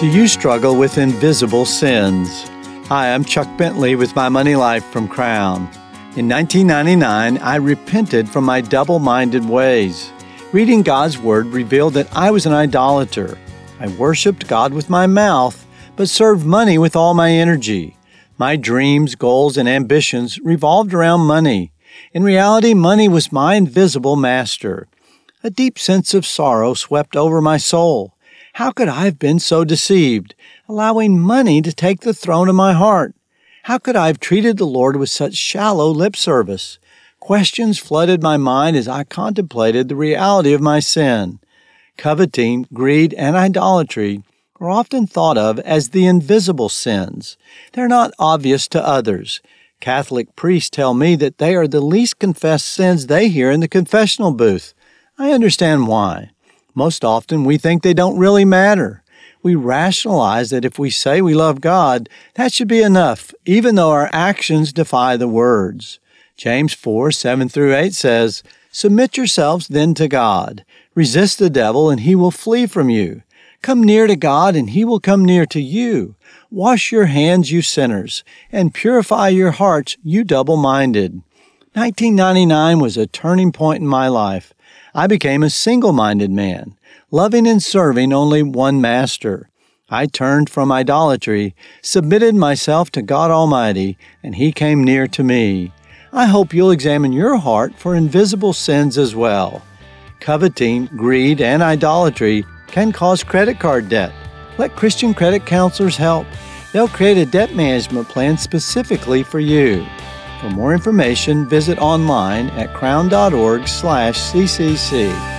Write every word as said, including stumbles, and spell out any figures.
Do you struggle with invisible sins? Hi, I'm Chuck Bentley with My Money Life from Crown. In nineteen ninety-nine, I repented from my double-minded ways. Reading God's Word revealed that I was an idolater. I worshiped God with my mouth, but served money with all my energy. My dreams, goals, and ambitions revolved around money. In reality, money was my invisible master. A deep sense of sorrow swept over my soul. How could I have been so deceived, allowing money to take the throne of my heart? How could I have treated the Lord with such shallow lip service? Questions flooded my mind as I contemplated the reality of my sin. Coveting, greed, and idolatry are often thought of as the invisible sins. They're not obvious to others. Catholic priests tell me that they are the least confessed sins they hear in the confessional booth. I understand why. Most often, we think they don't really matter. We rationalize that if we say we love God, that should be enough, even though our actions defy the words. James four, seven through eight says, "Submit yourselves then to God. Resist the devil, and he will flee from you. Come near to God, and he will come near to you. Wash your hands, you sinners, and purify your hearts, you double-minded." nineteen ninety-nine was a turning point in my life. I became a single-minded man, loving and serving only one master. I turned from idolatry, submitted myself to God Almighty, and He came near to me. I hope you'll examine your heart for invisible sins as well. Coveting, greed, and idolatry can cause credit card debt. Let Christian credit counselors help. They'll create a debt management plan specifically for you. For more information, visit online at crown dot org slash C C C.